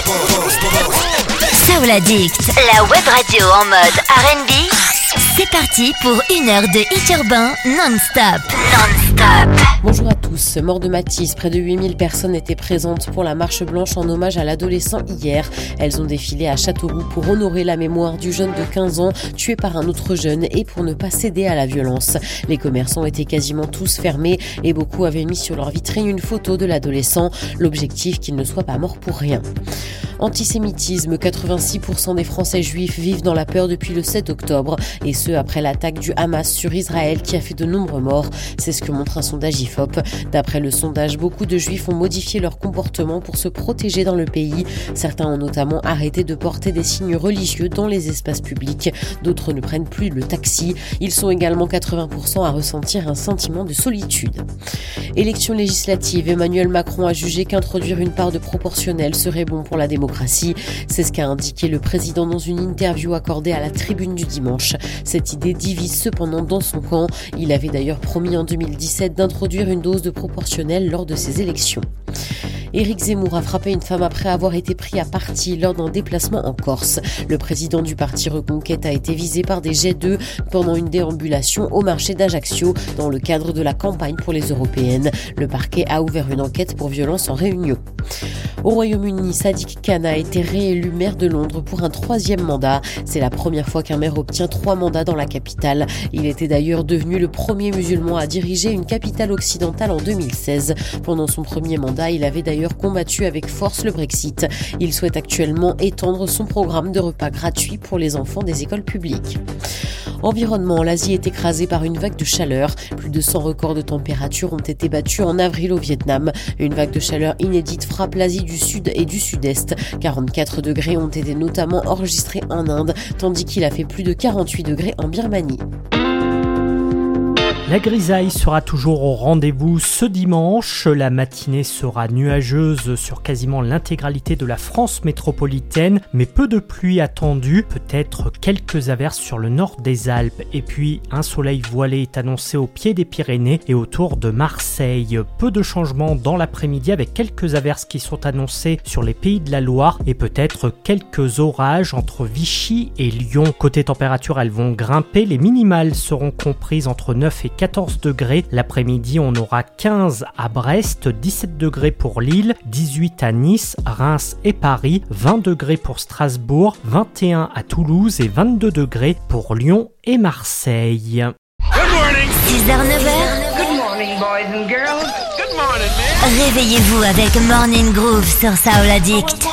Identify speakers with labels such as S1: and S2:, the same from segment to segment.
S1: Soul Addict, la web radio en mode R&B. C'est parti pour une heure de hit urbain non-stop.
S2: Bonjour à tous. Mort de Matisse, près de 8000 personnes étaient présentes pour la marche blanche en hommage à l'adolescent hier. Elles ont défilé à Châteauroux pour honorer la mémoire du jeune de 15 ans tué par un autre jeune et pour ne pas céder à la violence. Les commerçants étaient quasiment tous fermés et beaucoup avaient mis sur leur vitrine une photo de l'adolescent. L'objectif qu'il ne soit pas mort pour rien. Antisémitisme, 86% des Français juifs vivent dans la peur depuis le 7 octobre et ce après l'attaque du Hamas sur Israël qui a fait de nombreux morts. C'est ce que montre un sondage IFOP. D'après le sondage, beaucoup de juifs ont modifié leur comportement pour se protéger dans le pays. Certains ont notamment arrêté de porter des signes religieux dans les espaces publics. D'autres ne prennent plus le taxi. Ils sont également 80% à ressentir un sentiment de solitude. Élection législative, Emmanuel Macron a jugé qu'introduire une part de proportionnel serait bon pour la démocratie. C'est ce qu'a indiqué le président dans une interview accordée à la Tribune du dimanche. Cette idée divise cependant dans son camp. Il avait d'ailleurs promis en 2017 d'introduire une dose de proportionnel lors de ses élections. Éric Zemmour a frappé une femme après avoir été pris à partie lors d'un déplacement en Corse. Le président du parti Reconquête a été visé par des jets d'œufs pendant une déambulation au marché d'Ajaccio dans le cadre de la campagne pour les européennes. Le parquet a ouvert une enquête pour violence en réunion. Au Royaume-Uni, Sadiq Khan a été réélu maire de Londres pour un 3e mandat. C'est la première fois qu'un maire obtient 3 mandats dans la capitale. Il était d'ailleurs devenu le premier musulman à diriger une capitale occidentale en 2016. Pendant son premier mandat, il avait d'ailleurs combattu avec force le Brexit. Il souhaite actuellement étendre son programme de repas gratuits pour les enfants des écoles publiques. Environnement, l'Asie est écrasée par une vague de chaleur. Plus de 100 records de température ont été battus en avril au Vietnam. Une vague de chaleur inédite frappe l'Asie du Sud et du Sud-Est. 44 degrés ont été notamment enregistrés en Inde, tandis qu'il a fait plus de 48 degrés en Birmanie.
S3: La grisaille sera toujours au rendez-vous ce dimanche. La matinée sera nuageuse sur quasiment l'intégralité de la France métropolitaine, mais peu de pluie attendue, peut-être quelques averses sur le nord des Alpes. Et puis, un soleil voilé est annoncé au pied des Pyrénées et autour de Marseille. Peu de changements dans l'après-midi avec quelques averses qui sont annoncées sur les pays de la Loire et peut-être quelques orages entre Vichy et Lyon. Côté température, elles vont grimper. Les minimales seront comprises entre 9 et 14 degrés. L'après-midi, on aura 15 à Brest, 17 degrés pour Lille, 18 à Nice, Reims et Paris, 20 degrés pour Strasbourg, 21 à Toulouse et 22 degrés pour Lyon et Marseille.
S1: Good morning. 6h-9h.
S4: Good morning, boys and girls. Good morning, man.
S1: Réveillez-vous avec Morning Groove sur Soul Addict.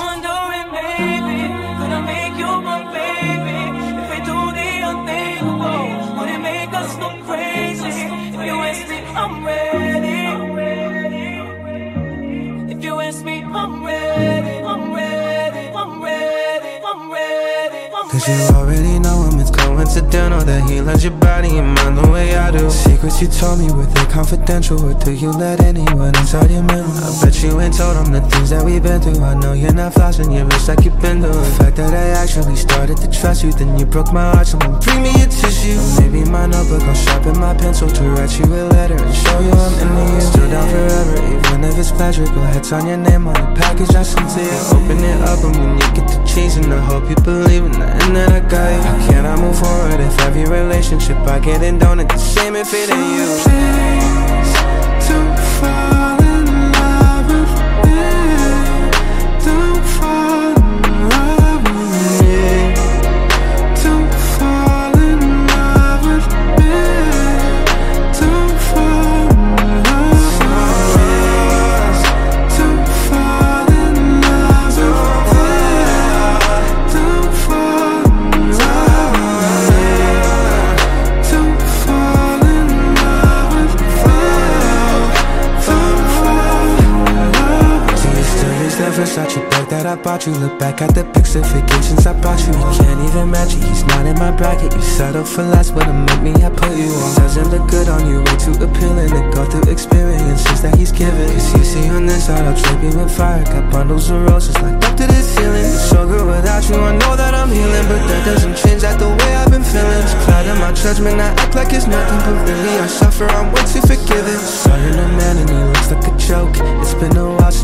S5: Cause you already know him, it's coincidental that he loves your body and mind the way I do. Secrets you told me, were they confidential? Or do you let anyone inside your mental? I bet you ain't told him the things that we've been through. I know you're not flossing your wrist like you've been doing. The fact that I actually started to trust you, then you broke my heart, so then bring me a tissue. Or maybe my notebook, I'll sharpen my pencil to write you a letter and show you I'm into you. Still down forever, even if it's pleasure. Go ahead, sign your name on the package I sent to you. Open it up and when you get the cheese, and I hope you believe in the end that I got you. How can I move forward if every relationship I get in don't end the same if it ain't you? Please, don't fall in love with me. Don't fall in love with me. Don't fall in love with me. Don't fall in love with me. Don't fall in love with me. Don't fall in love with me. Don't fall in love with me. Don't fall in love. Do you still use that Versace bag that I bought you? Look back at the pics of vacations I bought you. You can't even match it, he's not in my bracket. You settle for less, but to make me I put you on. Doesn't look good on you, way too appealing to go through experiences that he's given. Cause you see on this side, I'll trip you with fire. Got bundles of roses like up to the ceiling. It's so good without you, I know that I'm healing, but that doesn't change that the way I've been feeling. It's clouding my judgment, I act like it's nothing, but really I suffer, I'm way too forgiving. Saw you're a man and he looks like a joke. It's been a while since the both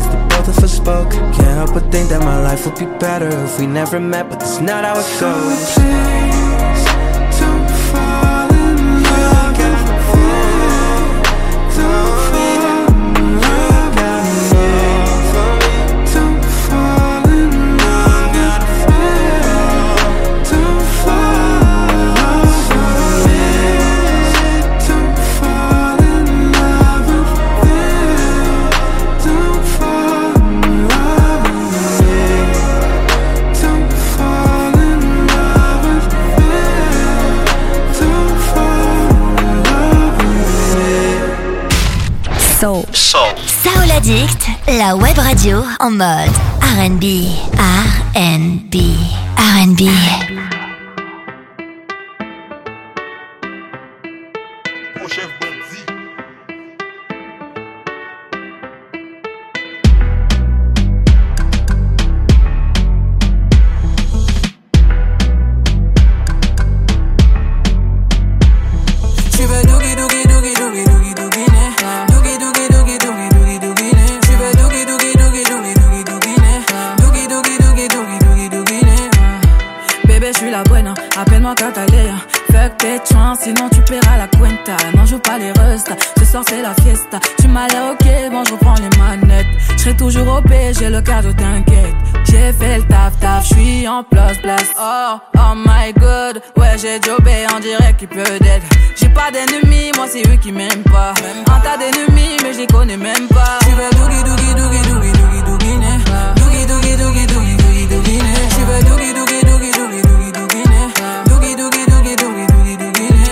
S5: both of us spoke. Can't help but think that my life would be better if we never met, but that's not how it goes. So please, don't fall in love with me. Don't fall in love with me. Don't fall in love with me. Don't fall in love with me. Don't fall in love with me. Don't fall in love with me. Don't fall in love with me. Don't fall in love with me.
S1: Soul Addict, la web radio en mode R&B.
S6: Appelle-moi Catalina, fuck tes chances, sinon tu paieras la cuenta. Non, joue pas les restas, ce soir c'est la fiesta. Tu m'as l'air ok, bon je reprends les manettes. J'serai toujours au P, j'ai le cardio, t'inquiète. J'ai fait le taf, j'suis en place. Oh my god, ouais j'ai jobé, on dirait qu'il peut d'être. J'ai pas d'ennemis, moi c'est eux qui m'aiment pas. Un tas d'ennemis, mais je les connais même pas. Tu veux doogie doogie doogie doogie doogie doogie né. Doogie doogie doogie doogie doogie doogie né. Tu veux doogie doogie doogie doogie doogie doogie né. Doogie doogie doogie doogie doogie doogie né.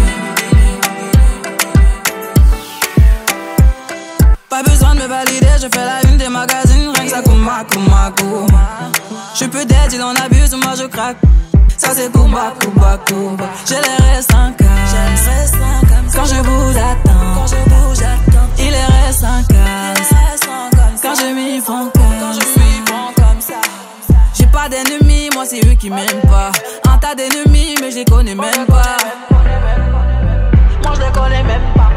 S6: Pas besoin de me valider, je fais la une des magazines, rien que ça kouma. Je peux d'être, il en abuse, moi je craque. Ça c'est koumba. J'ai les restes en calme. Quand je bouge, attends. Il est reste en calme. Quand je m'y prends comme ça. J'ai pas d'ennemis, moi c'est eux qui m'aiment pas. Un tas d'ennemis, mais je les connais même pas. Moi je les connais même pas.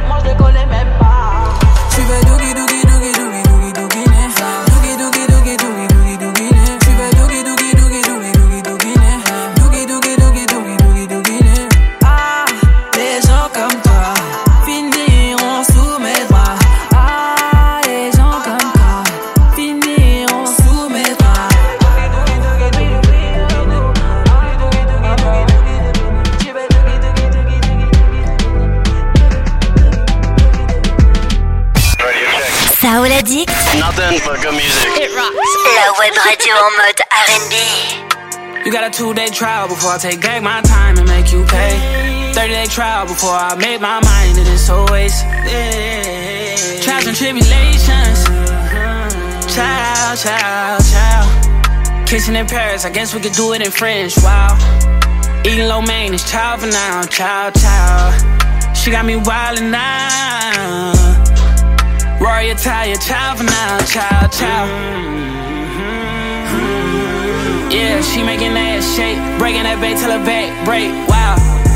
S6: Tu veux doogie doogie doogie doogie doogie doogie né. Doogie doogie doogie doogie doogie doogie né. Tu veux doogie doogie doogie doogie doogie doogie né. Doogie doogie doogie doogie doogie doogie né. Ah, les gens comme toi finiront sous mes bras. Ah, les gens comme toi finiront sous mes bras.
S1: Soul Addict.
S7: Nothing but good music.
S1: It rocks. La web radio en mode R&B.
S8: You got a 2-day trial before I take back my time and make you pay. 30-day trial before I make my mind that it's always trials and tribulations. Child. Kissing in Paris, I guess we could do it in French. Wow. Eating lo mein is child for now. Child. She got me wildin' now. Rory Italia, child for now. Child. Yeah, she making that shake, breaking that back till her back break. Wow.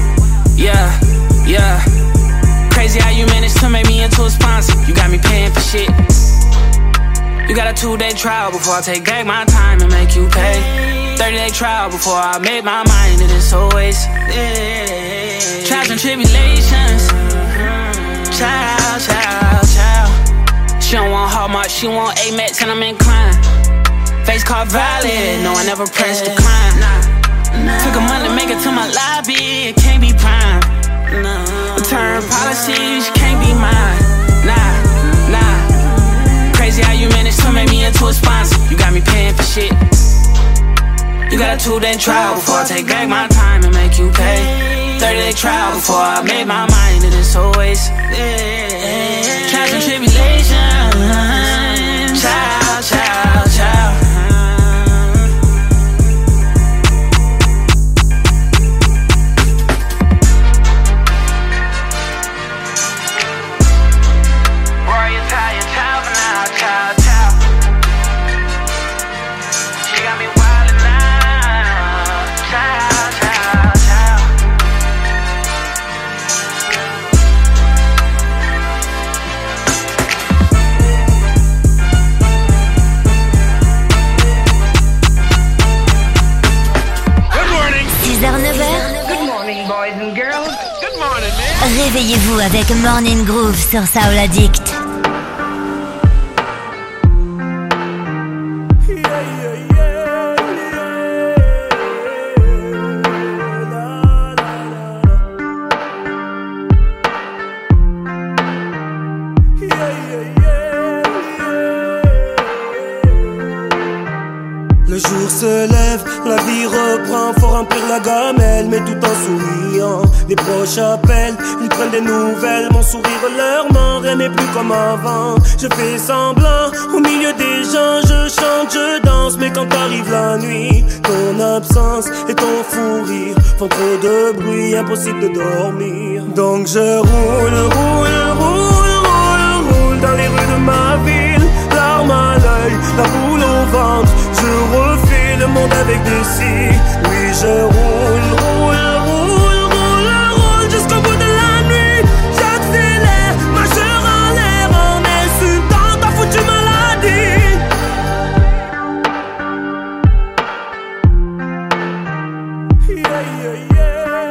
S8: Yeah. Crazy how you managed to make me into a sponsor. You got me paying for shit. You got a 2-day trial before I take back my time and make you pay. 30-day trial before I make my mind that it's always trials and tribulations. Child. She don't want Hallmark, she want Amex and I'm inclined. Face card valid, no I never pressed decline. Took a month to make it to my lobby, it can't be prime. Return policies, can't be mine. Nah. Crazy how you managed to make me into a sponsor. You got me paying for shit. You got a 2-day trial before I take back my time and make you pay. 30-day trial before I make my mind that it's always trials and tribulations. Child.
S1: Réveillez-vous avec Morning Groove sur Soul Addict.
S7: Le jour se lève, la vie reprend, faut remplir la gamelle, mais tout en souriant. Les proches appellent, ils prennent des nouvelles, mon sourire leur ment, rien n'est plus comme avant. Je fais semblant, au milieu des gens, je chante, je danse, mais quand arrive la nuit, ton absence et ton fou rire font trop de bruit, impossible de dormir. Donc je roule dans les rues de ma ville, larmes à l'œil, la boule au ventre. Je refais le monde avec des si. Oui, je roule jusqu'au bout de la nuit. J'accélère, majeur en l'air, en insultant ta foutue maladie. Yeah, yeah, yeah,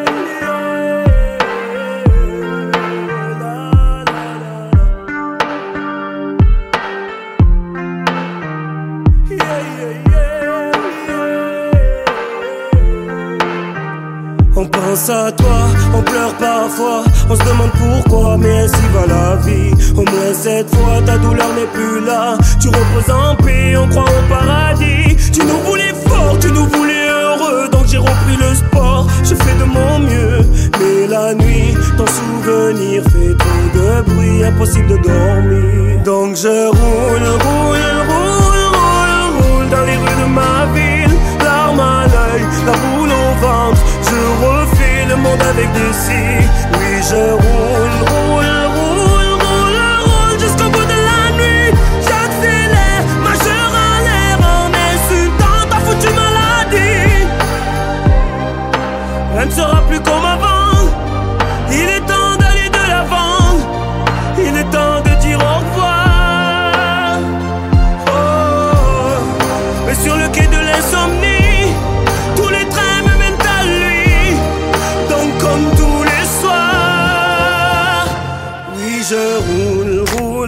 S7: On pense à toi, on pleure parfois, on se demande pourquoi, mais ainsi va la vie. Au moins cette fois, ta douleur n'est plus là. Tu reposes en paix, on croit au paradis. Tu nous voulais fort, tu nous voulais heureux, donc j'ai repris le sport. Je fais de mon mieux, mais la nuit, ton souvenir fait trop de bruit, impossible de dormir. Donc je roule dans les rues de ma ville, larmes à l'œil, la boule au ventre. Je refais le monde avec des si. Oui, je roule jusqu'au bout de la nuit. J'accélère, majeur en l'air, en insultant ta foutue maladie. Rien ne sera plus comme avant. Il est temps d'aller de l'avant. Il est temps de dire au revoir. Oh, mais sur le quai de l'insomnie, tous les trains me mènent à lui. Donc comme tous les soirs, oui je roule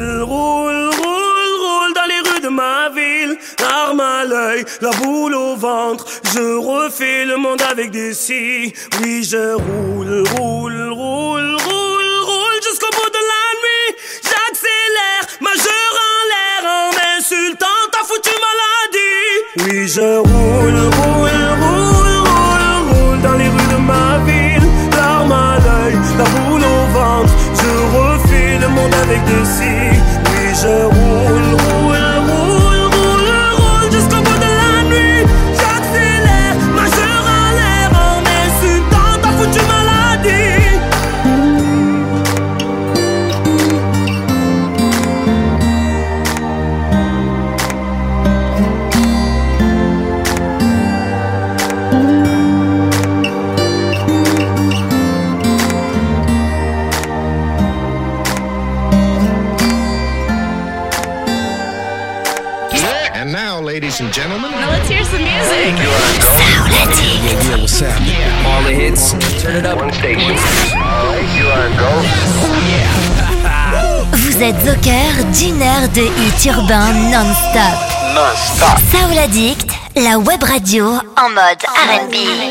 S7: dans les rues de ma ville, l'arme à l'œil, la boule au ventre. Je refais le monde avec des si. Oui je roule jusqu'au bout de la nuit. J'accélère, majeur en l'air, en insultant ta foutue maladie. Oui je roule dans les rues de ma ville, larmes à l'œil, la boule au ventre. Je refais le monde avec des si. Oui je roule jusqu'au bout de la nuit. J'accélère, majeur en l'air, en insultant ta foutue maladie.
S9: And now, ladies and gentlemen,
S10: Now let's hear some music.
S9: yeah, what's happening?
S11: All the hits, turn it up.
S9: One station.
S1: Vous êtes au cœur d'une heure de hits urbains non-stop. Soul Addict, la web radio en mode R&B.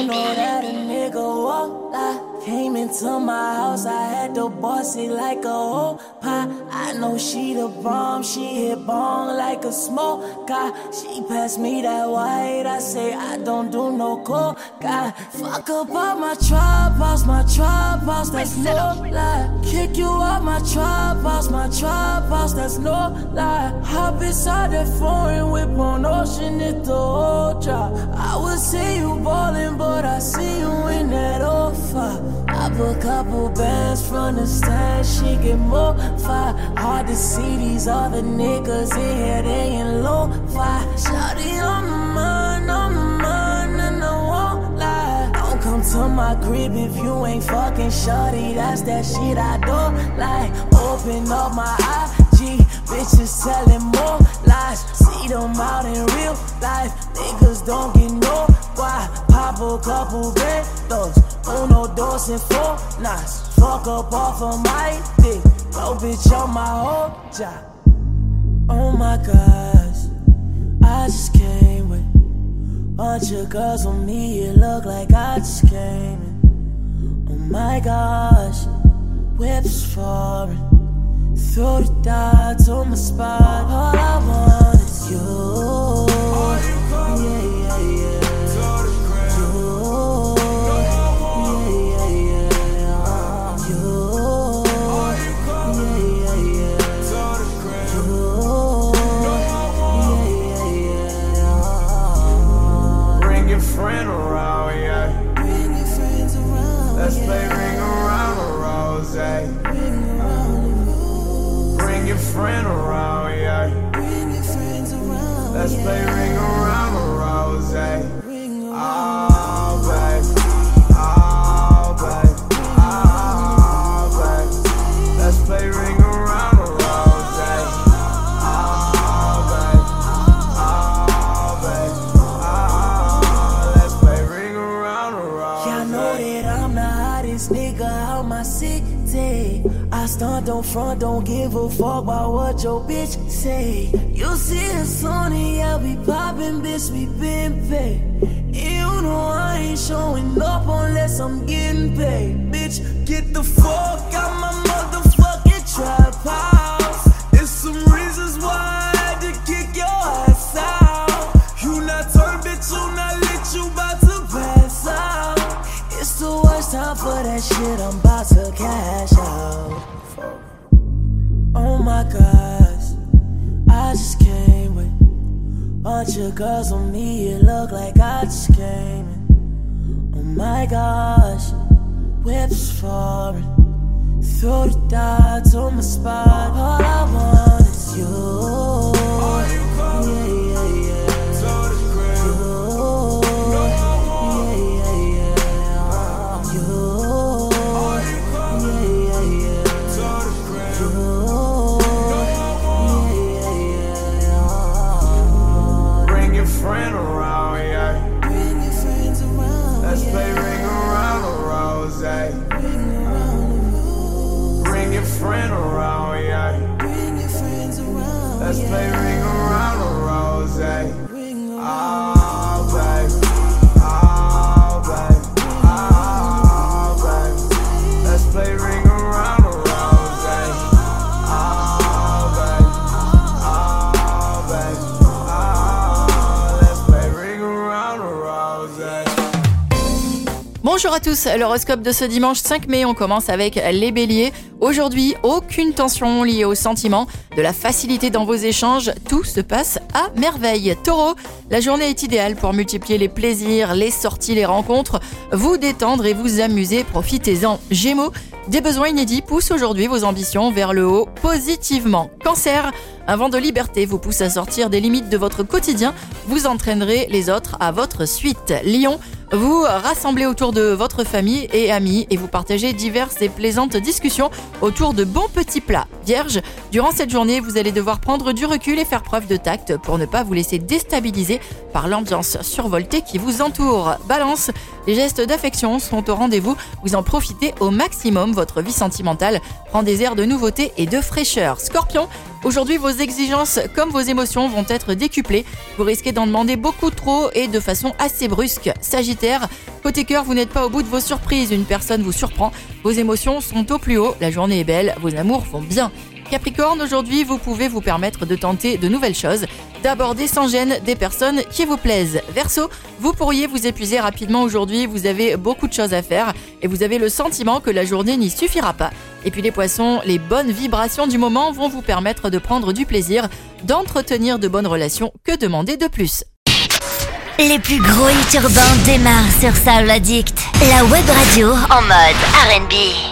S6: Came into my house, I had to boss it like a whole pie. I know she the bomb, she hit bong like a smoker. She passed me that white, I say I don't do no coca. Fuck up all my trap house, that's no lie. Kick you out my trap house, that's no lie. Hop inside that foreign whip on ocean, it the whole drop. I would see you ballin', but I see you in that offer. I put a couple bands from the stand, she get more fire. Hard to see these other niggas in here, they in low fire. Shawty on the mind, and I won't lie. Don't come to my crib if you ain't fucking shawty, that's that shit I don't like. Open up my IG, bitches telling more lies. See them out in real life, niggas don't get no why. Pop a couple bandos, 1, 2, and 4 knots.
S10: fuck up off of my dick. Oh, bitch, on my whole job. Oh my gosh, I just came with bunch of girls on me, it look like I just came in. Oh my gosh, whips foreign. Throw the dots on my spot. All I want is you. Yeah, yeah, yeah.
S11: Friend around, yeah. Bring your friends around. Let's play ring around the rose. Bring your friend around, yeah. Bring your friends around. Let's play ring around the rose. Oh, baby. Oh, baby. Oh, baby. Let's play ring around the rose.
S10: I stunt, don't front, don't give a fuck about what your bitch say. You see us on it, yeah, we poppin', bitch, we been paid. You know I ain't showing up unless I'm getting paid. Bitch, get the fuck out my motherfucking trap house. There's some reasons why I had to kick your ass out. You not turn, bitch, you not lit, you bout to pass out. It's the worst time for that shit, I'm about to cash out. Oh my gosh, I just came with bunch of girls on me, it look like I just came in. Oh my gosh, whips foreign. Throw the dots on my spot. All I want is you. Yeah, yeah, yeah.
S11: Friend around, yeah. Bring your friends around. Let's play ring around the rose. Bring your friend around, yeah. Bring your friends around. Let's play ring around the rose. Oh, baby. Oh, baby. Oh, baby. Let's play ring around the rose.
S12: Bonjour à tous, l'horoscope de ce dimanche 5 mai, on commence avec les béliers. Aujourd'hui, aucune tension liée aux sentiments, de la facilité dans vos échanges, tout se passe à merveille. Taureau, la journée est idéale pour multiplier les plaisirs, les sorties, les rencontres, vous détendre et vous amuser, profitez-en. Gémeaux, des besoins inédits poussent aujourd'hui vos ambitions vers le haut positivement. Cancer, un vent de liberté vous pousse à sortir des limites de votre quotidien, vous entraînerez les autres à votre suite. Lion, vous rassemblez autour de votre famille et amis et vous partagez diverses et plaisantes discussions autour de bons petits plats. Vierge, durant cette journée, vous allez devoir prendre du recul et faire preuve de tact pour ne pas vous laisser déstabiliser par l'ambiance survoltée qui vous entoure. Balance, les gestes d'affection sont au rendez-vous, vous en profitez au maximum, votre vie sentimentale prend des airs de nouveauté et de fraîcheur. Scorpion, aujourd'hui vos exigences comme vos émotions vont être décuplées, vous risquez d'en demander beaucoup trop et de façon assez brusque. Sagittaire, côté cœur, vous n'êtes pas au bout de vos surprises, une personne vous surprend, vos émotions sont au plus haut, la journée est belle, vos amours vont bien. Capricorne, aujourd'hui, vous pouvez vous permettre de tenter de nouvelles choses, d'aborder sans gêne des personnes qui vous plaisent. Verseau, vous pourriez vous épuiser rapidement aujourd'hui, vous avez beaucoup de choses à faire et vous avez le sentiment que la journée n'y suffira pas. Et puis les poissons, les bonnes vibrations du moment vont vous permettre de prendre du plaisir, d'entretenir de bonnes relations. Que demander de plus ?
S1: Les plus gros hits urbains démarrent sur Soul Addict, la web radio en mode R&B.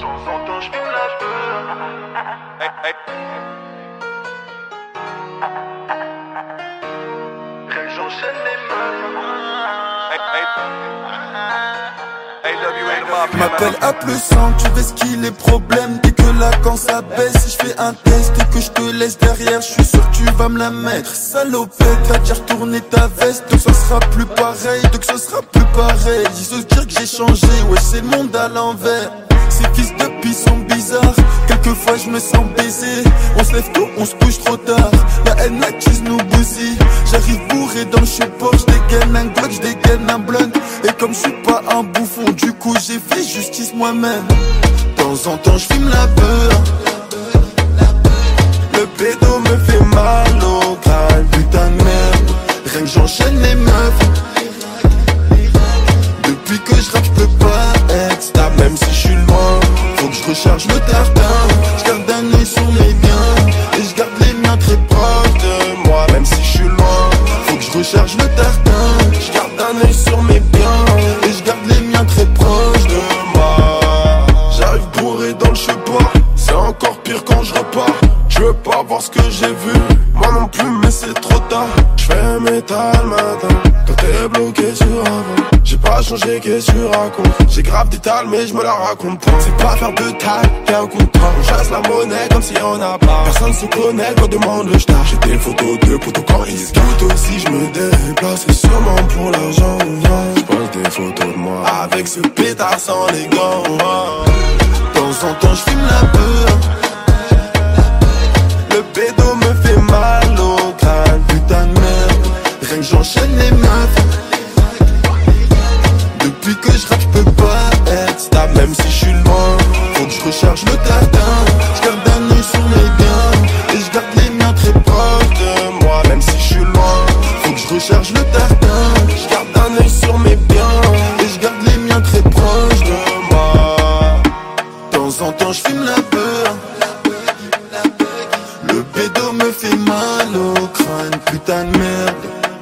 S13: M'appelle à plus 100, tu veux ce qu'il est problème. Dès que là quand ça baisse, si je fais un test et que je te laisse derrière, je suis sûr que tu vas me la mettre. Salopette, t'as déjà retourné ta veste, donc ça sera plus pareil, donc ce sera plus pareil. Ils se dire que j'ai changé, ouais c'est le monde à l'envers. ces fils de pis sont bizarres. Quelquefois je me sens baisé. On se lève tôt, on se couche trop tard. La haine accuse nous bousille. J'arrive bourré dans le support, j'dégaine un Glock, j'dégaine un blunt. Et comme je suis pas un bouffon, du coup j'ai fait justice moi-même. De temps en temps j'fume la peur. Le pédo me fait mal au crâne, putain de merde. Rien que j'enchaîne les meufs. Depuis que je rappe, j'peux pas être stable. Même si je suis loin, faut que je recharge le tartin. J'garde un œil sur mes biens et j'garde les miens très proches de moi. Même si je suis loin, faut que je recharge le tartin. J'garde un œil sur mes biens et j'garde les miens très proches de moi. J'arrive bourré dans le chemin, c'est encore pire quand je repars. Je veux pas voir ce que j'ai vu, moi non plus mais c'est trop tard. J'fais métal matin, quand t'es bloqué sur avant. J'ai pas changé, qu'est-ce que tu racontes? J'ai grave des tales mais je me la raconte pas. C'est pas faire de taille, y'a un contrat. On chasse la monnaie comme si on a pas. Personne se connaît quand demande le star. J'ai des photos de potos quand ils se doutent aussi. Je me déplace, c'est sûrement pour l'argent. J'pose des photos de moi avec ce pétard sans les gants. De temps en temps j'fume la peur. Le pédo me fait mal au crâne, putain de merde. Rien que j'enchaîne les meufs. Depuis que je rappe, j'peux pas être stable. Même si je suis loin, faut que je recharge le tartin. J'garde un œil sur mes biens et j'garde les miens très proches de moi. Même si je suis loin, faut que je recharge le tartin. J'garde un œil sur mes biens et j'garde les miens très proches de moi. De temps en temps j'fume la peur. Le pédo me fait mal au crâne, putain de merde.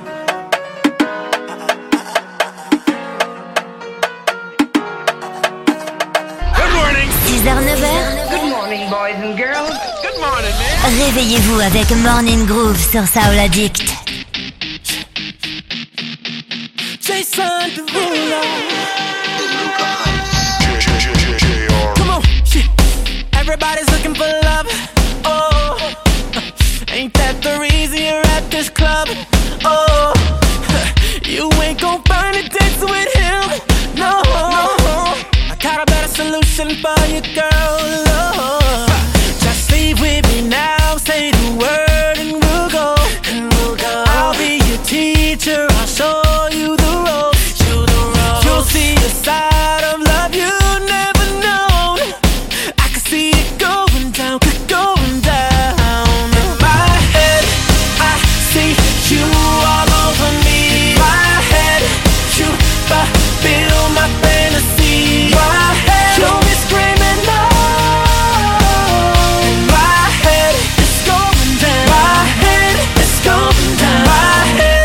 S1: 6h, 9h.
S4: Good morning, boys and girls. Good morning, man.
S1: Réveillez-vous avec Morning Groove sur Soul Addict.
S10: Jason Derulo. Come on, shit. Everybody's looking for love. Oh, ain't that the reason you're at this club? Oh, you ain't gon' find a dance with him. No, I got a better solution for you, girl. Oh, just leave with me now. Say the word and we'll go. I'll be your teacher. I'll show you the ropes. You'll see a side of love you never known. I can see it going down, going down. In my head, I see you all over me. My head, you fulfill my fantasy. My head, you'll be screaming no. In my head, it's going down. My head, it's going down. My head,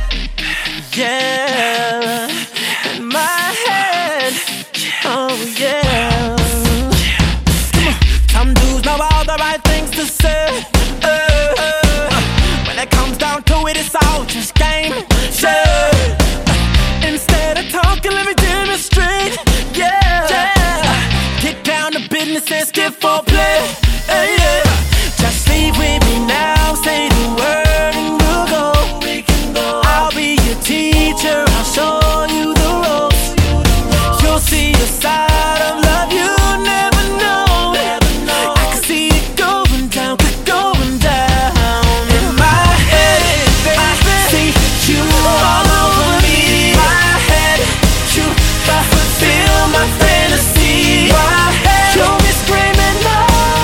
S10: yeah. In my head, oh yeah. Come on, some dudes know all the right things to say. When it comes down to it, it's all just game. Yeah. Instead of talking, let me demonstrate. Yeah. Get down to business and skip for play. Yeah. Just leave with me now. Say the word and we'll go. I'll be your teacher. I'll show you the ropes. You'll see a side of love you never know. I can see it going down, going down. In my head, I see you all over me. My head, you fulfill my fantasy. My head, you'll be screaming no.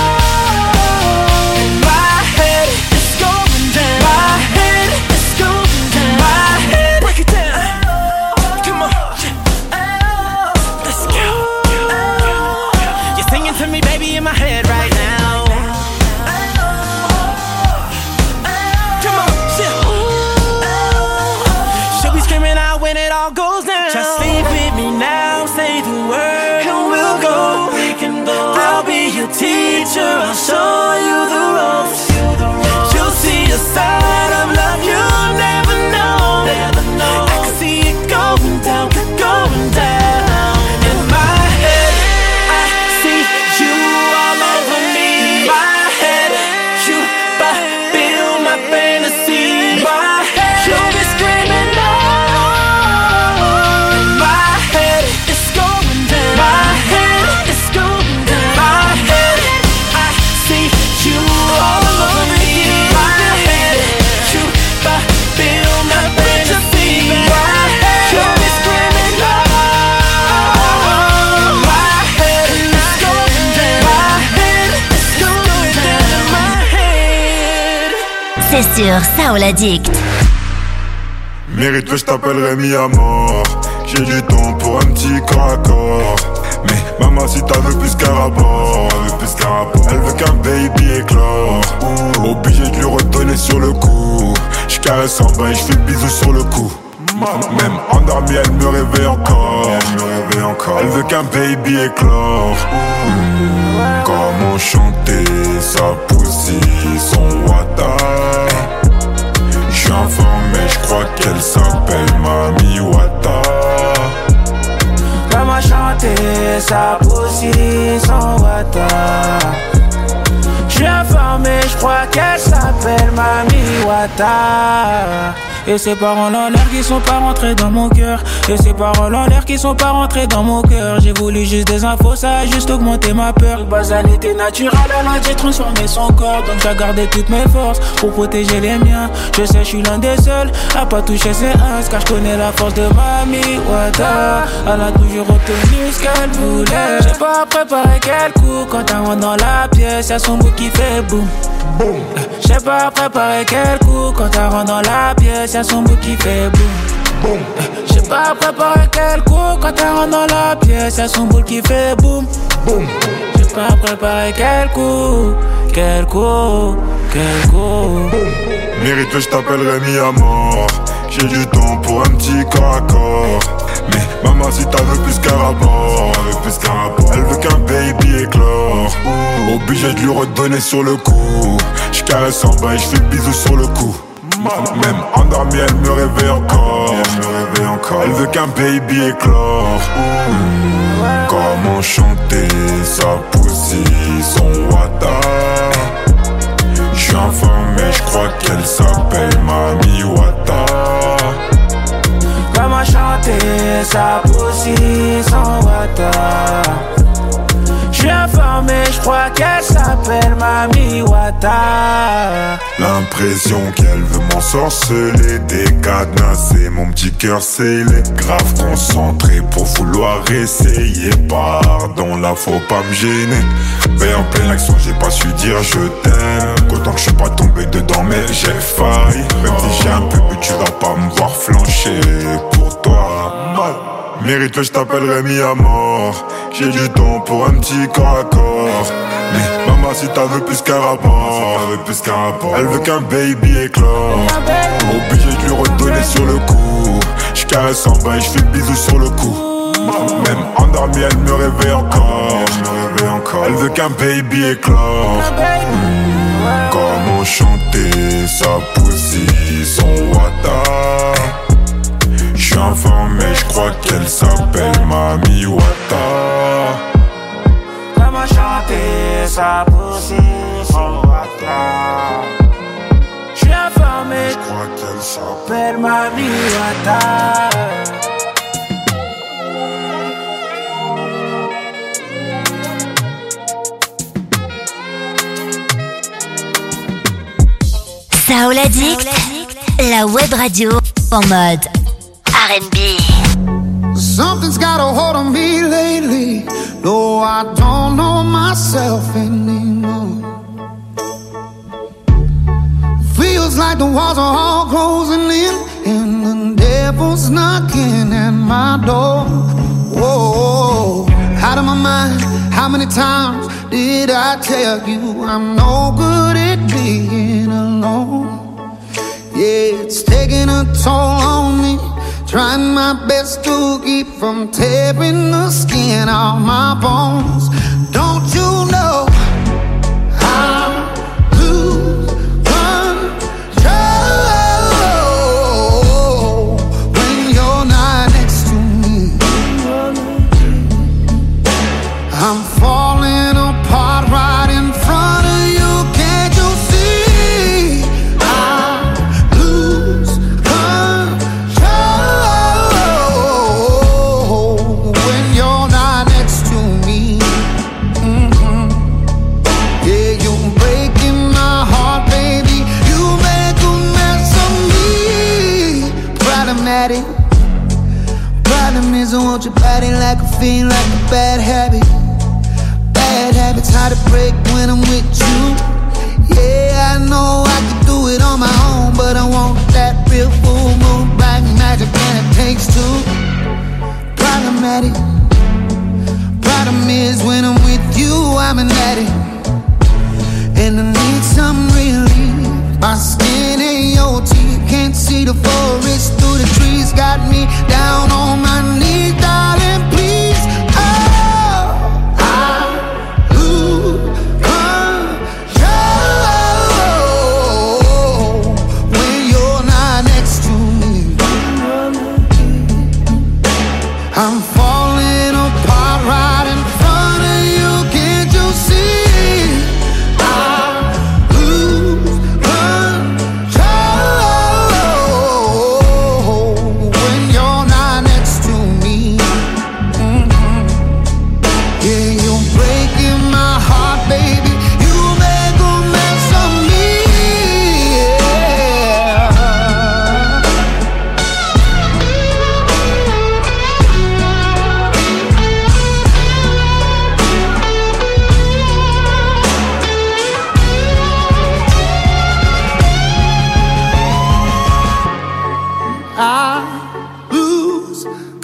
S10: In my head, it's going down. My head, it's going down. My head, break it down. Come on, let's go. You're singing to me, baby, in my head right now. Come on, she'll be screaming out when it all goes down. Just leave with me now, say the word and we'll go. I'll be your teacher, I'll show you the ropes. You'll see a side of love you never know. I can see it going down, going down. In my head, I see you all over me. My head, you fulfill my fantasy. My head, you'll be screaming no. In my head, it's going down. My head, it's going
S1: sur Soul Addict.
S13: Mérite que je t'appellerai mi à mort. J'ai du temps pour un petit corps à corps. Mais maman si t'as veux plus qu'un rapport. Elle veut qu'un baby éclore. Obligé de lui redonner sur le coup. J'caresse en bas et j'fais bisous sur le cou. Même endormie elle me réveille encore. Elle veut qu'un baby éclore. Comment chanter sa poussie, son wata. J'suis informé, j'crois qu'elle s'appelle Mami Wata.
S6: Comment chanter sa poussie, son wata. J'suis informé, j'crois qu'elle s'appelle Mami Wata. Et ces paroles en l'air qui sont pas rentrées dans mon cœur. Et ces paroles en l'air qui sont pas rentrées dans mon cœur. J'ai voulu juste des infos, ça a juste augmenté ma peur. Base elle était naturelle, elle a transformé son corps. Donc j'ai gardé toutes mes forces pour protéger les miens. Je sais, je suis l'un des seuls à pas toucher ses uns. Car je connais la force de Mami Wata. Elle a toujours obtenu ce qu'elle voulait. J'ai pas préparé quel coup. Quand elle rentre dans la pièce, y'a son bout qui fait boum. J'ai pas préparé quel coup. Quand elle rentre dans la pièce, y'a son bout qui fait boum. J'ai pas préparé quel coup. Quand elle rentre dans la pièce, y'a son bout qui fait boum. J'ai pas préparé quel coup.
S13: Mérite que je t'appellerai mi à mort. J'ai du temps pour un petit corps à corps. Mais maman si t'as veux plus qu'un rapport. Elle veut qu'un baby éclore. Obligé de lui redonner sur le coup. J'caresse en bas et j'fais bisous sur le cou. Même endormie elle me réveille encore. Elle veut qu'un baby éclore. Comment chanter sa poussie, son wata. J'suis informé, j'crois qu'elle s'appelle Mami Wata.
S6: Comment chanter sa poussie, son wata. J'suis informé, j'crois qu'elle s'appelle Mami Wata.
S13: L'impression qu'elle veut m'ensorceler, décadenasser mon petit cœur scellé. Grave concentré pour vouloir essayer. Pardon, là faut pas me gêner. Mais en pleine action j'ai pas su dire je t'aime. Qu'autant que je suis pas tombé dedans mais j'ai failli. Même si j'ai un peu bu tu vas pas me voir flancher pour toi. Mérite que je t'appellerai mi à mort. J'ai du temps pour un petit corps à corps. Mais maman si t'as veux plus qu'un rapport. Elle veut qu'un baby éclore. Obligé de lui redonner sur le coup. J'caresse en bas et j'fais bisous sur le cou. Même endormie elle me réveille encore. Elle veut qu'un baby éclore. Comment chanter sa poussie, son wata. J'suis informé, j'crois qu'elle s'appelle Mami Wata.
S6: Comment chanter sa poussie, son wata. J'suis informé,
S13: j'crois qu'elle
S6: s'appelle Mami Wata.
S1: Soul Addict, la web radio en mode R&B.
S14: Something's got a hold on me lately. No, I don't know myself anymore. Feels like the walls are all closing in, and the devil's knocking at my door. Whoa, out of my mind. How many times did I tell you I'm no good at being alone? Yeah, it's taking a toll on me. Trying my best to keep from tearing the skin off my bones. Don't you know I lose control when you're not next to me? I'm falling apart right in front of you. Can't you see? I lose control when you're not next to me. Yeah, you're breaking my heart, baby. You make a mess of me. Problematic. Problem is I want your body like a fiend, like a bad habit. Bad habits hard to break when I'm with you. Yeah, I know I can do it on my own, but I want that real full moon, black magic, and it takes two. Problematic. Problem is when I'm with you, I'm an addict, and I need some relief. My skin ain't your teeth, can't see the forest through the trees. Got me down on my knees, darling, please. Oh, I lose control when you're not next to me. I'm falling apart right in front of you, can't you see? I lose control when you're not next to me. Yeah, you're breaking my heart, baby. You make a mess of me. I lose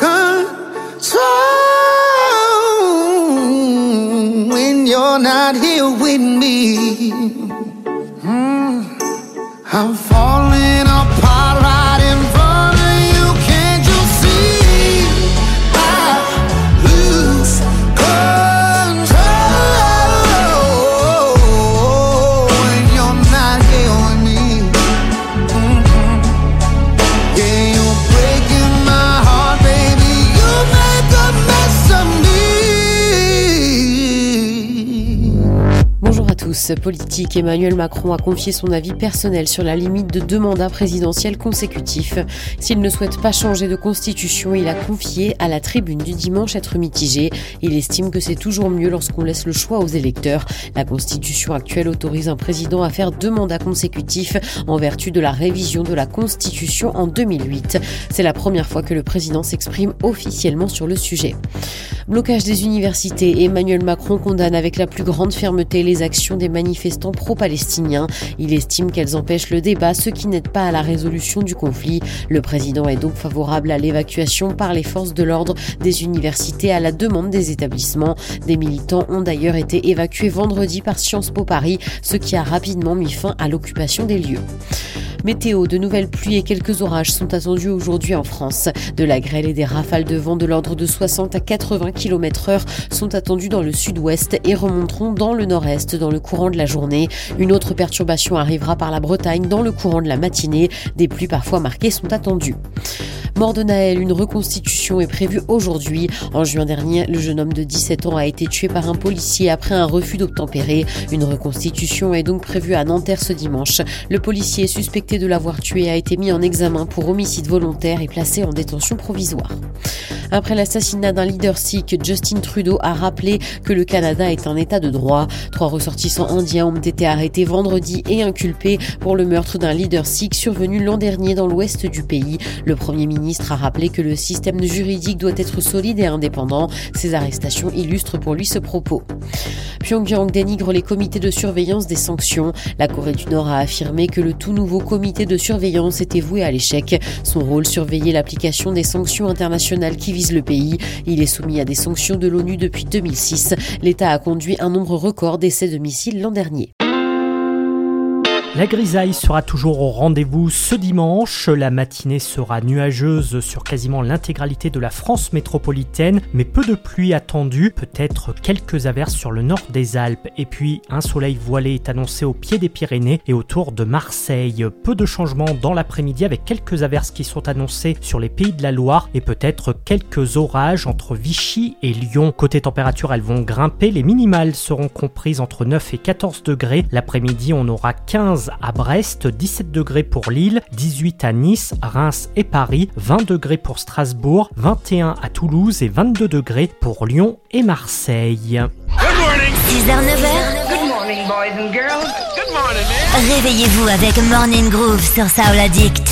S14: control when you're not here with me. I'm falling apart right in front of you, can't you see? I lose control when you're not here with me. Yeah, you're breaking my heart, baby. You make a mess of me.
S2: Bonjour à tous. Politique, Emmanuel Macron a confié son avis personnel sur la limite de 2 mandats présidentiels consécutifs. S'il ne souhaite pas changer de constitution, il a confié à la Tribune du dimanche être mitigé. Il estime que c'est toujours mieux lorsqu'on laisse le choix aux électeurs. La constitution actuelle autorise un président à faire 2 mandats consécutifs en vertu de la révision de la constitution en 2008. C'est la première fois que le président s'exprime officiellement sur le sujet. Blocage des universités. Emmanuel Macron condamne avec la plus grande fermeté les actions des manifestants pro-palestiniens. Il estime qu'elles empêchent le débat, ce qui n'aide pas à la résolution du conflit. Le président est donc favorable à l'évacuation par les forces de l'ordre des universités à la demande des établissements. Des militants ont d'ailleurs été évacués vendredi par Sciences Po Paris, ce qui a rapidement mis fin à l'occupation des lieux. Météo, de nouvelles pluies et quelques orages sont attendus aujourd'hui en France. De la grêle et des rafales de vent de l'ordre de 60 à 80 km/h sont attendus dans le sud-ouest et remonteront dans le nord-est dans le courant de la journée. Une autre perturbation arrivera par la Bretagne dans le courant de la matinée. Des pluies parfois marquées sont attendues. Mort de Naël, une reconstitution est prévue aujourd'hui. En juin dernier, le jeune homme de 17 ans a été tué par un policier après un refus d'obtempérer. Une reconstitution est donc prévue à Nanterre ce dimanche. Le policier suspecté de l'avoir tué a été mis en examen pour homicide volontaire et placé en détention provisoire. Après l'assassinat d'un leader sikh, Justin Trudeau a rappelé que le Canada est un état de droit. 3 ressortissants indiens ont été arrêtés vendredi et inculpés pour le meurtre d'un leader sikh survenu l'an dernier dans l'ouest du pays. Le Premier ministre a rappelé que le système juridique doit être solide et indépendant. Ces arrestations illustrent pour lui ce propos. Pyongyang dénigre les comités de surveillance des sanctions. La Corée du Nord a affirmé que le tout nouveau comité de surveillance était voué à l'échec. Son rôle, surveiller l'application des sanctions internationales qui visent le pays. Il est soumis à des sanctions de l'ONU depuis 2006. L'État a conduit un nombre record d'essais de missiles l'an dernier.
S3: La grisaille sera toujours au rendez-vous ce dimanche. La matinée sera nuageuse sur quasiment l'intégralité de la France métropolitaine, mais peu de pluie attendue, peut-être quelques averses sur le nord des Alpes. Et puis, un soleil voilé est annoncé au pied des Pyrénées et autour de Marseille. Peu de changements dans l'après-midi avec quelques averses qui sont annoncées sur les Pays de la Loire et peut-être quelques orages entre Vichy et Lyon. Côté température, elles vont grimper. Les minimales seront comprises entre 9 et 14 degrés. L'après-midi, on aura 15 à Brest, 17 degrés pour Lille, 18 à Nice, Reims et Paris, 20 degrés pour Strasbourg, 21 à Toulouse et 22 degrés pour Lyon et Marseille.
S1: Good morning. 6h-9h.
S4: Good morning, boys and girls. Good morning, man.
S1: Réveillez-vous avec Morning Groove sur Soul Addict.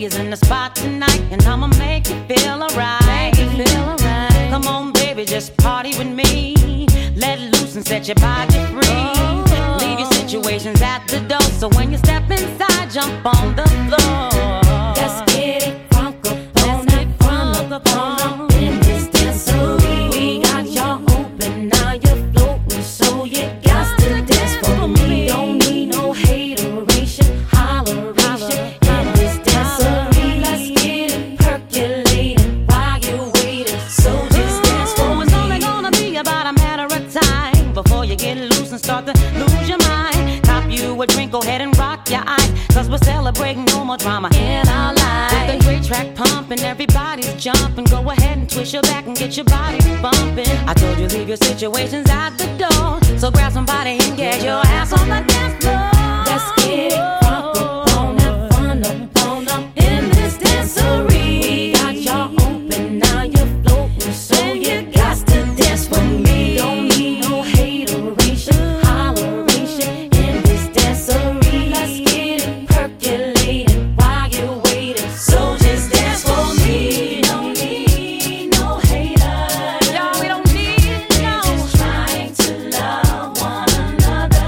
S15: is in the spot tonight, and I'ma make you feel alright. Come on, baby, just party with me. Let loose and set your body free. Leave your situations at the door, so when you step inside, jump on the floor.
S10: Let's get it crunk up on in this dancery. We got y'all open, now you're floating, so you got to dance for me. Don't need no hateration, holleration in this dancery. Let's get it percolating while you're waiting, so just dance for me.
S15: It's only gonna be about a matter of time before you get loose and start to lose your mind. Cop you a drink, go ahead and rock your eyes, cause we're celebrating no more drama in our lives. With a great track pumping, everybody's jumping. Go ahead and twist your back and get your body bumping. I told you leave your situations at the door, so grab somebody and get your ass on the dance floor.
S10: Let's get it crunk up on that fun up in this dancery. We got y'all open, now you're floating, so you got to dance for me. Don't need no hateration, holleration in this dancery. Let's get it percolating while you're waiting, so just dance for me. Don't need no haters,
S15: No, we don't need no.
S10: we're just trying to love one another.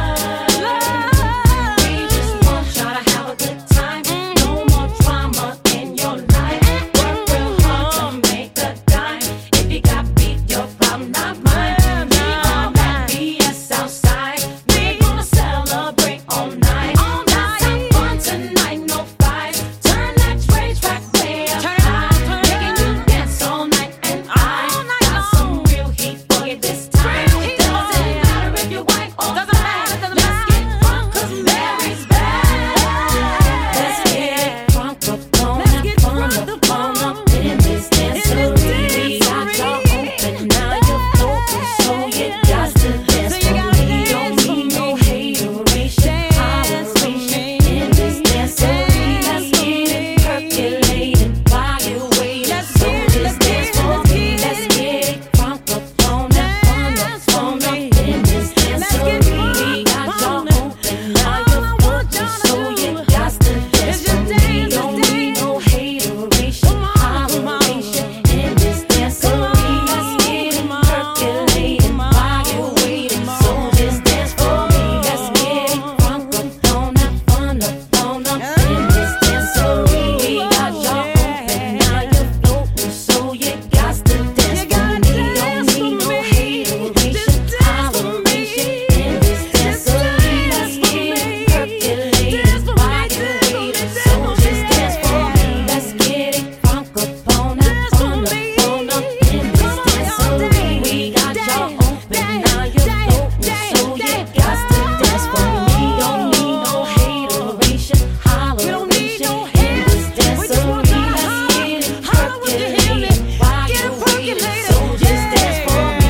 S10: We just want y'all to have a good time. No more drama in your life. Work real hard to make a dime. If you got beef, your problem, not mine. We on that BS outside. We gonna celebrate all night. Let's have fun tonight, no fights. Turn that track way up high. Making you dance all night, and I got some real heat for you this time. Doesn't matter if you're white or black. Let's get drunk 'cause Mary's back. Let's get drunk up in this dancery. We got y'all open, now you're floating, so you got to dance for me. Don't need no hateration, holleration in this dancery. Let's get it percolating while you're waiting, so just dance for me. Let's get it crunk up on that fun up in this dancery. We got y'all open, now you're floating, so you got to dance for me. Don't need no hateration, holleration in this dancery. Let's get it percolating while you're waiting, so just dance for me. Let's get it crunk up on that fun up in this dancery. We got y'all open, now you're floating, so you got to dance for me. Don't need no hateration, holleration in this dancery. Let's get it percolating while you're waiting, so just dance for me. Let's get it crunk up on that fun up in this dancery. We got y'all open, now you're floating, so you got to dance for me. Don't need no hateration, holleration in this dancery. Let's get it percolating while you're waiting, so just dance for me.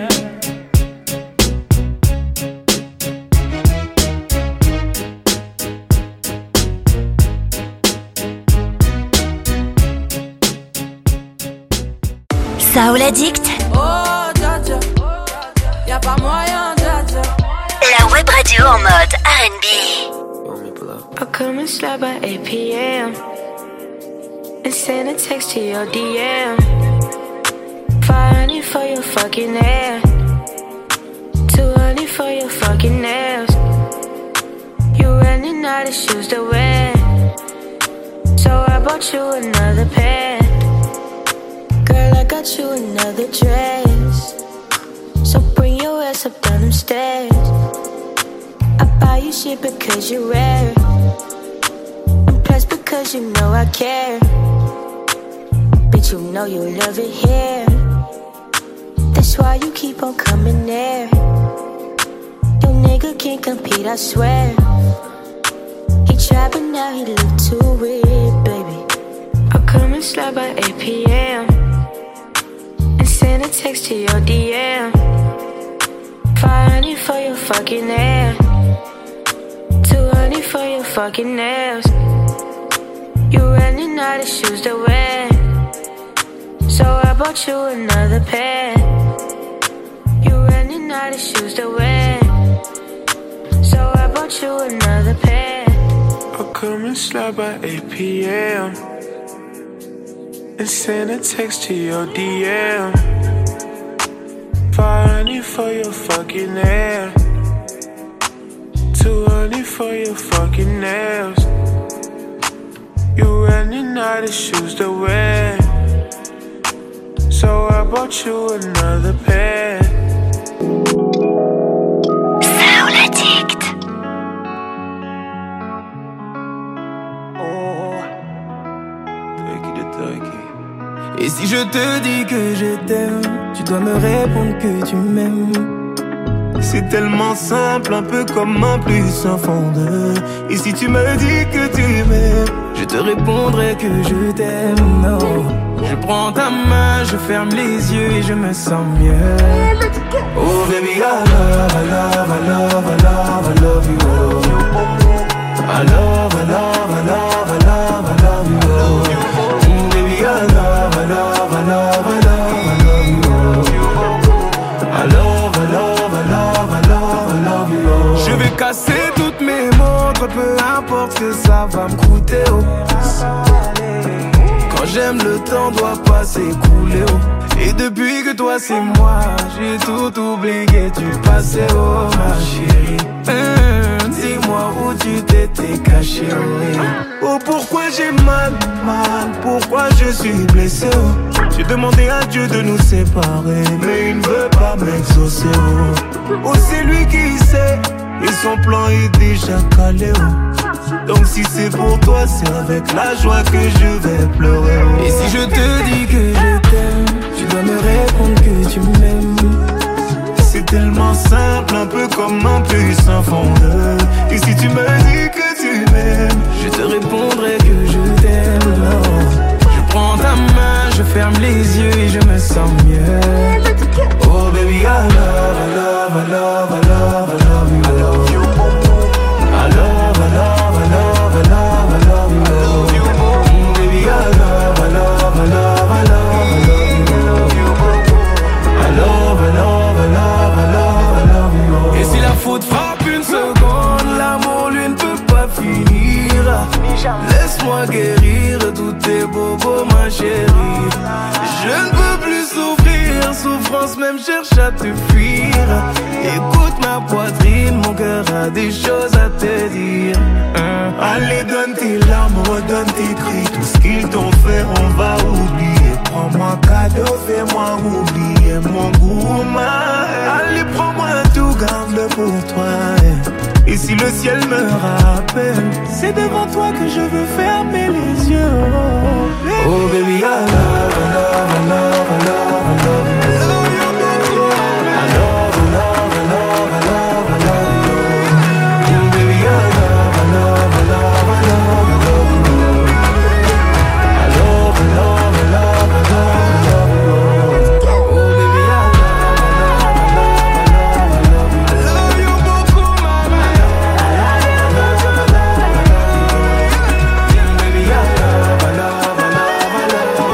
S1: Soul Addict,
S6: Oh, dja dja, y'a pas moyen, dja dja.
S1: la web radio en mode R&B.
S16: I'll come and slide by 8 p.m. and send a text to your DM. 500 for your fucking hair, 200 for your fucking nails. You're running out of shoes to wear, so I bought you another pair. Girl, I got you another dress, so bring your ass up down them stairs. I buy you shit because you're rare, and plus because you know I care. Bitch, you know you love it here, that's why you keep on coming there. Your nigga can't compete, I swear. He tried but now he look too weird, baby. I'll come and slide by 8 p.m. and send a text to your DM. 500 for your fucking hair, 200 for your fucking nails. You're running out of shoes to wear, so I bought you another pair. You're running out of shoes to wear, so I bought you another pair.
S11: come and slide by 8 p.m. and send a text to your DM. 500 for your fucking hair, 200 for your fucking nails. You running out of shoes to wear, so I bought you another pair.
S1: Sound Addict.
S10: Et si je te dis que je t'aime, tu dois me répondre que tu m'aimes. C'est tellement simple, un peu comme un plus un fond de. Et si tu me dis que tu m'aimes, je te répondrai que je t'aime. Non, je prends ta main, je ferme les yeux et je me sens mieux. Oh baby, I love, I love, I love, I love, I love you. I love, I love, I love, I love, I love you. Baby, I love, I love, I love, I love, I love you. I love, I love, I love, I love, I love you. Je vais casser toutes mes montres, peu importe ce que ça va me coûter. Oh. Quand j'aime, le temps doit pas s'écouler. Oh. Et depuis que toi c'est moi, j'ai tout oublié du passé. Oh ma chérie, dis-moi où tu t'étais caché. Oh pourquoi j'ai mal, pourquoi je suis blessé. Oh. J'ai demandé à Dieu de nous séparer, mais il ne veut pas m'exaucer. Oh c'est lui qui sait, et son plan est déjà calé. Oh. Donc si c'est pour toi, c'est avec la joie que je vais pleurer. Oh. Et si je te dis que je t'aime, tu dois me répondre que tu m'aimes. C'est tellement simple, un peu comme un plus un fond de. Et si tu me dis que tu m'aimes, je te répondrai que je t'aime. Non. Je prends ta main, je ferme les yeux et je me sens mieux. Oh baby, I love, I love, I love, I love, I love you. I love you. I love, I love, I love, I love, I love you. Baby, I love, I love, I love, I love, I love you. I love, I love, I love, I love, I love you. Et si la faute frappe une seconde, l'amour lui ne peut pas finir. Laisse-moi guérir tous tes bobos, ma chérie. Je ne peux plus souffrir, souffrance même cherche à te fuir. Écoute ma poitrine, mon cœur a des choses à te dire. Allez, donne tes larmes, redonne tes cris. Tout ce qu'ils t'ont fait, on va oublier. Prends-moi cadeau, fais-moi oublier mon gourmand. Allez, prends-moi tout, garde-le pour toi. Et si le ciel me rappelle, c'est devant toi que je veux fermer les yeux. Oh baby, I love, I love, I love, I love, I love you. I love, I love, I love, I love, I love you. Baby, I love, I love, I love, I love, I love you. I love, I love, I love, I love, I love you. Oh baby, I love, I love, I love, I love you. I love you beaucoup, mama. I love, I love, I love, I love you. Baby, I love, I love, I love, I love you.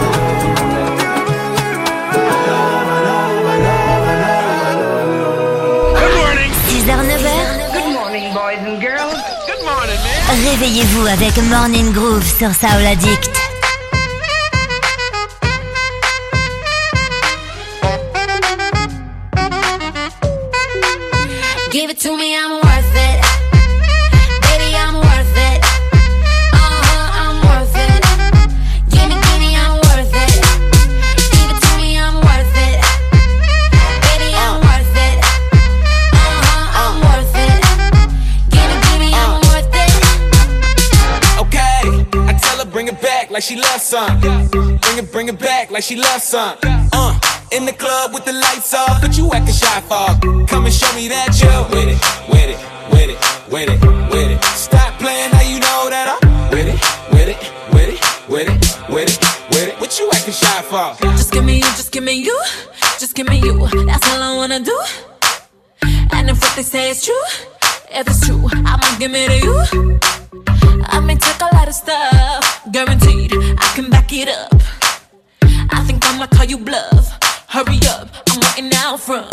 S10: I love, I love, I love, I love you.
S1: Good morning. 6h, 9h.
S4: Good morning, boys and girls. Good morning, man.
S1: Réveillez-vous avec Morning Groove sur Sound Addict.
S16: Give it to me, I'm worth it. Baby, I'm worth it. I'm worth it. Give me, I'm worth it. Give it to me, I'm worth it. Baby, I'm worth it. I'm worth it. Give me, I'm worth it.
S8: Okay, I tell her bring it back like she loves some. Bring it back like she loves some. In the club with the lights off, but you acting shy for. Come and show me that you're with it, with it, with it, with it, with it. Stop playing, now you know that I'm with it, with it, with it, with it, with it, with it. What you acting shy for?
S6: Just give me you, just give me you, just give me you. That's all I wanna do. And if what they say is true, if it's true, I'ma give it to you. I may take a lot of stuff, guaranteed I can back it up. I think I'ma call you bluff. Hurry up, I'm waiting out front.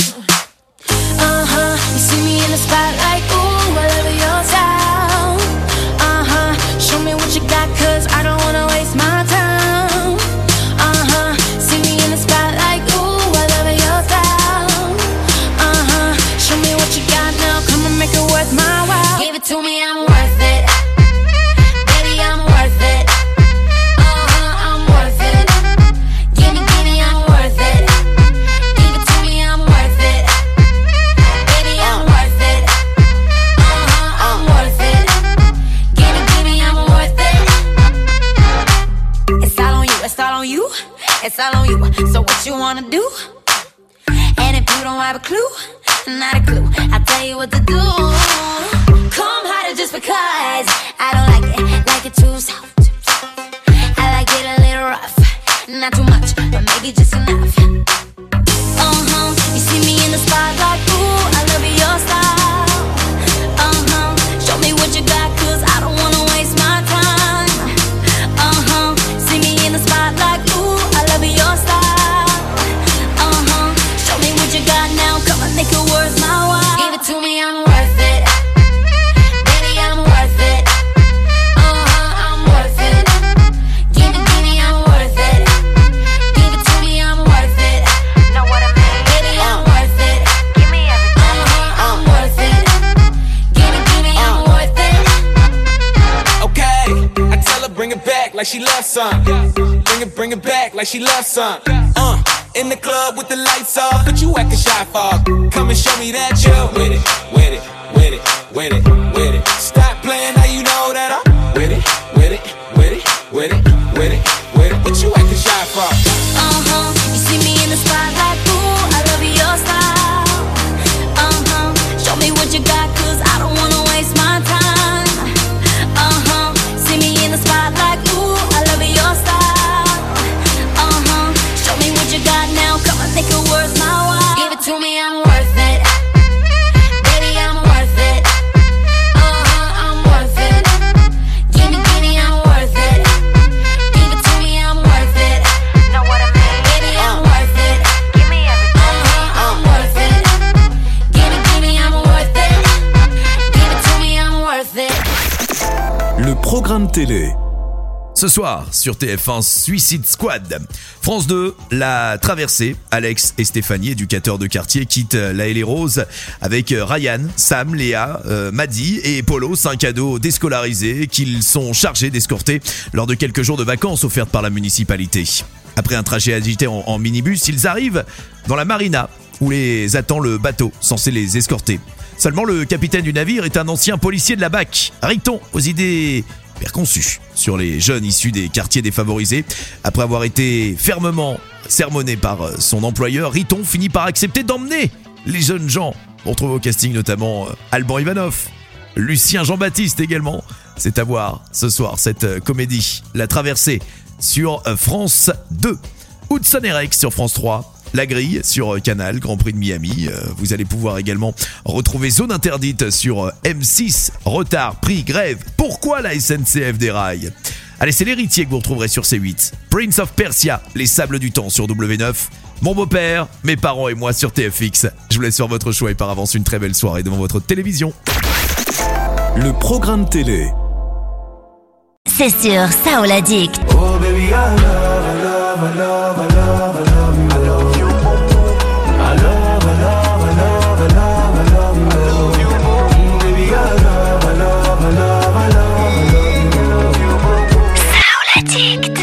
S16: You see me in the spotlight, ooh, I love your style.
S17: all on you. It's all on you. So what you wanna do? And if you don't have a clue, not a clue, I'll tell you what to do. Come harder just because I don't like it too soft. I like it a little rough, not too much, but maybe just enough. You see me in the spotlight, ooh, I love your style. Show me what you got, cause I don't wanna waste my time. See me in the spotlight, ooh, I love your style. Show me what you got now, come on, make it worth my while. Give it to me, I'm worth it. Baby, I'm worth it. I'm worth it. Give me, I'm worth it. Give it to me, I'm worth it. Know what I mean? Baby, I'm worth it. Give me everything. I'm worth it. Give me, I'm worth it.
S11: Okay, I tell her bring it back like she loves some. Bring it back like she loves some. In the club with the lights off, but you acting shy for. Come and show me that you're with it, with it, with it, with it, with it. Stop playing, now you know that I'm with it, with it, with it, with it, with it, with it. What you acting shy for?
S17: You see me in the spotlight, ooh, I love your style. Show me what you got, cause I don't wanna waste my time. See me in the spotlight, ooh, I love your style. Show me what you got now, come on, make it worth my while. Give it to me, I'm worth it. Baby, I'm worth it. I'm worth it. Give me, I'm worth it. Give it to me, I'm worth it. Know what I mean? Baby, I'm worth it. Give me everything. I'm worth it. Give me, I'm worth it. Give it to me, I'm worth it.
S18: Le programme télé. Ce soir, sur TF1, Suicide Squad. France 2, La Traversée. Alex et Stéphanie, éducateurs de quartier, quittent La Haie les Roses avec Ryan, Sam, Léa, Maddy et Polo, 5 ados déscolarisés qu'ils sont chargés d'escorter lors de quelques jours de vacances offertes par la municipalité. Après un trajet agité en minibus, ils arrivent dans la marina où les attend le bateau censé les escorter. Seulement, le capitaine du navire est un ancien policier de la BAC, Riton, aux idées perconçu sur les jeunes issus des quartiers défavorisés. Après avoir été fermement sermonné par son employeur, Riton finit par accepter d'emmener les jeunes gens. On retrouve au casting notamment Alban Ivanov, Lucien Jean-Baptiste également. C'est à voir ce soir cette comédie, La Traversée, sur France 2. Hudson et Rex sur France 3. La Grille sur Canal, Grand Prix de Miami. Vous allez pouvoir également retrouver Zone Interdite sur M6. Retard, prix, grève. Pourquoi la SNCF déraille? Allez, c'est l'héritier que vous retrouverez sur C8. Prince of Persia, Les Sables du Temps sur W9. Mon beau-père, mes parents et moi sur TFX. Je vous laisse sur votre choix et par avance une très belle soirée devant votre télévision. Le programme télé.
S1: C'est sur Soul Addict.
S10: Oh baby, I love, I love, I love, I love, I love you. I love you. I love, I love, I love, I love, I love you. I love you. Baby, I love, I love, I love, I love, I love you.
S1: Soul Addict.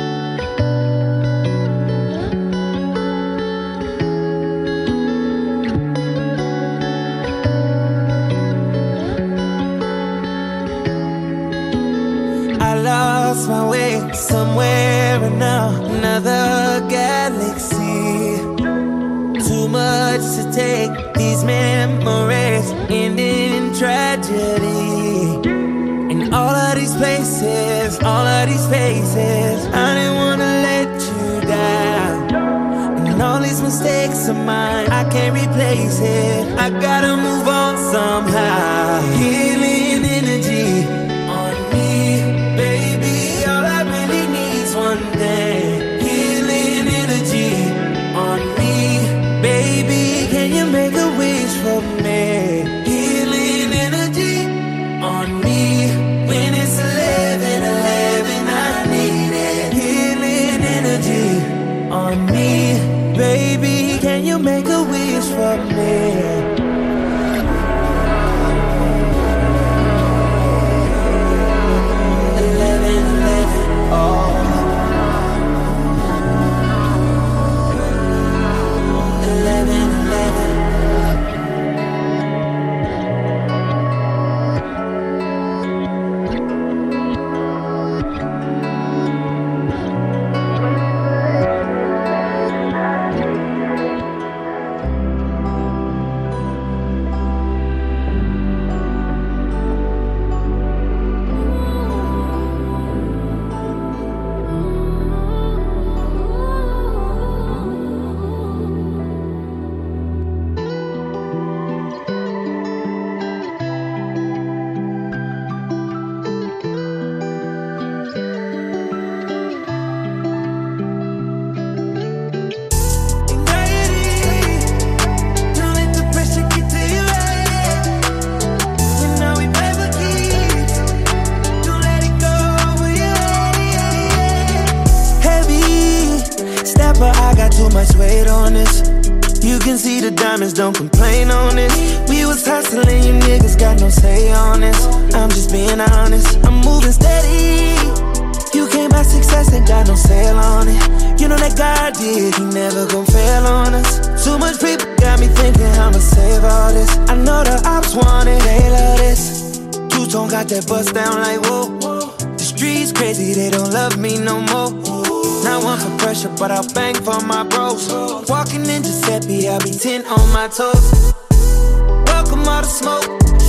S10: I lost my way somewhere in another galaxy. Too much to take, these memories end in tragedy. In all of these places, all of these faces, I didn't wanna let you down. And all these mistakes of mine, I can't replace it. I gotta move on somehow. Healing energy on me, baby, all I really need's one day. Healing energy on me, baby, can you make a wish for me? Healing energy on me, when it's 11:11, I need it. Healing energy on me, baby, can you make a wish for me? too much weight on this. You can see the diamonds, don't complain on this. We was hustling, you niggas got no say on this. I'm just being honest, I'm moving steady. You came by success, ain't got no sale on it. You know that God did, he never gon' fail on us. Too much people got me thinking I'ma save all this. I know the ops want it, they love this. Two-tone got that bust down like whoa. The streets crazy, they don't love me no more. Not one for pressure, but I'll bang for my bros. Walking in Giuseppe, I'll be 10 on my toes. Welcome all the smoke.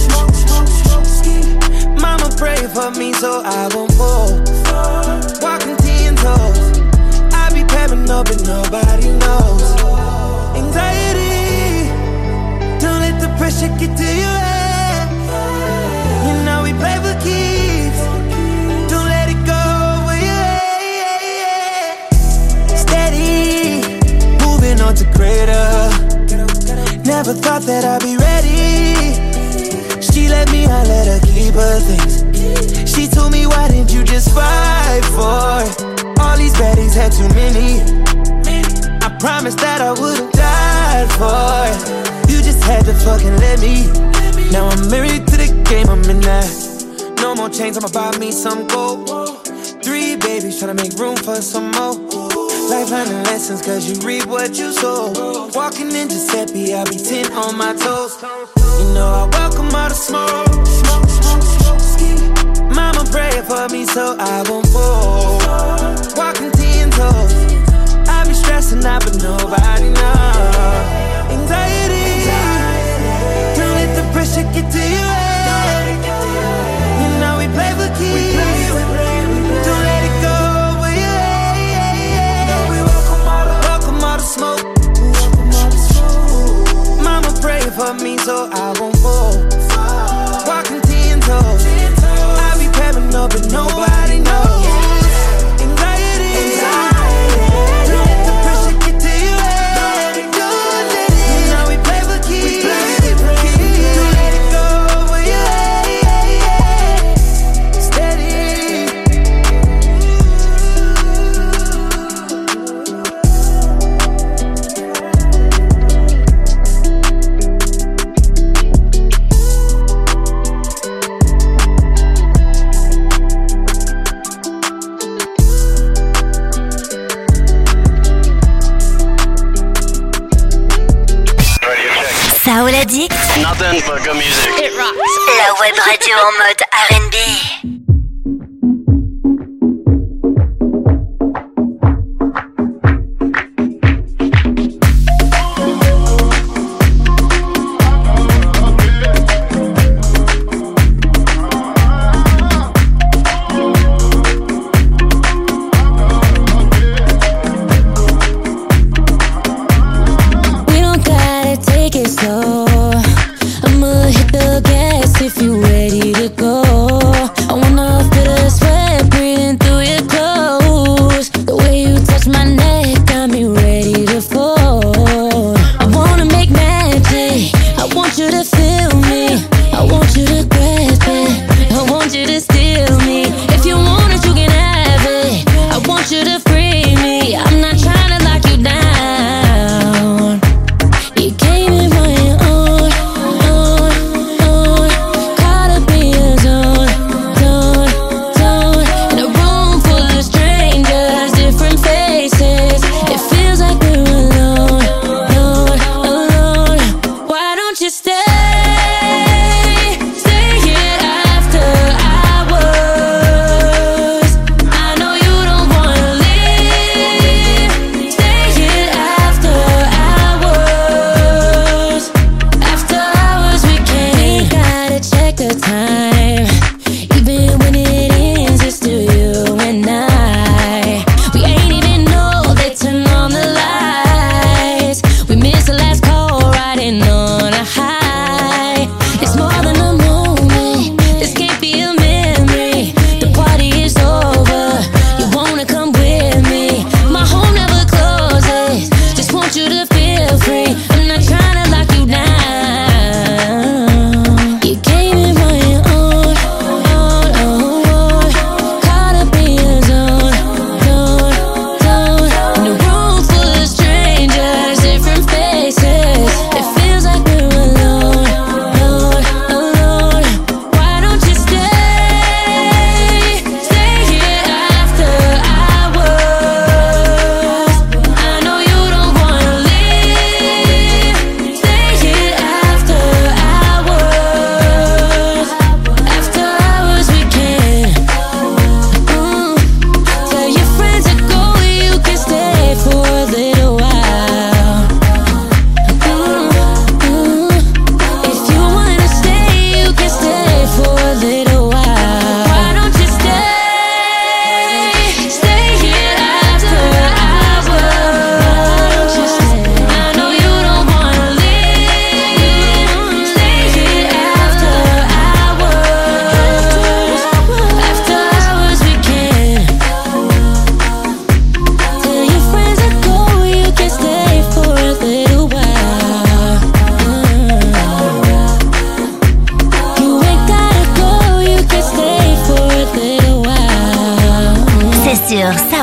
S10: Mama pray for me so I won't fall. Walking 10 toes. I be paranoid but nobody knows. Anxiety, don't let the pressure get to your head. You know we play for keeps. Don't let it go over your head. Steady, moving on to greater. Never thought that I'd be ready. She let me, I let her keep her things. She told me, why didn't you just fight for it? All these baddies had too many. I promised that I would've died for it. You just had to fucking let me. Now I'm married to the game, I'm in that. No more chains, I'ma buy me some gold. 3 babies, tryna make room for some more. Life learning lessons, cause you reap what you sow. Walking in Giuseppe, I'll be 10 on my toes. You know I welcome all the smoke. Mama pray for me so I won't fall. Walking 10 toes. I be stressing out but nobody knows. Anxiety, don't let the pressure get to your head. You know we play for keeps. Don't let it go over your head. We welcome all the smoke. Mama pray for me so I won't fall. Walking 10 toes. I be paranoid but nobody knows. Anxiety, don't let the pressure get to your head. Don't let it. You know we play for keeps. Don't let it go over your head. Steady.
S1: Saoul Addict.
S19: Nothing but good music.
S1: It rocks. La web radio en mode R&B.
S16: I'ma hit the gas if you ready to go.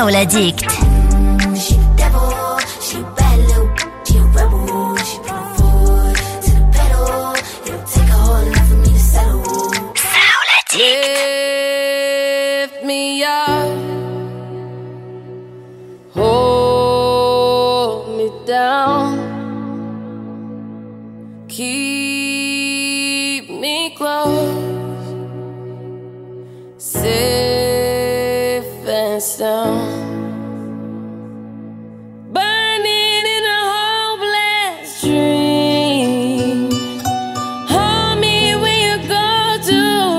S1: Soul Addict.
S17: She the devil, she a bad little, she a rebel, she put her foot to the pedal. It'll take a whole lot for me to settle.
S1: Soul Addict.
S19: Lift me up, hold me down, keep me close, safe and sound. Burning in a hopeless dream. Hold me when you go to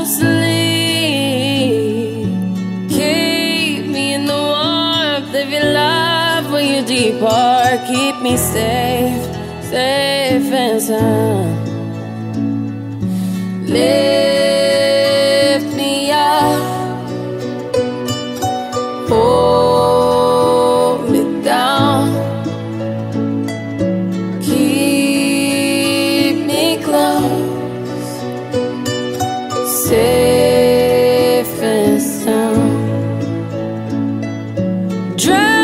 S19: sleep. Keep me in the warmth of your love when you depart. Keep me safe, safe and sound. Live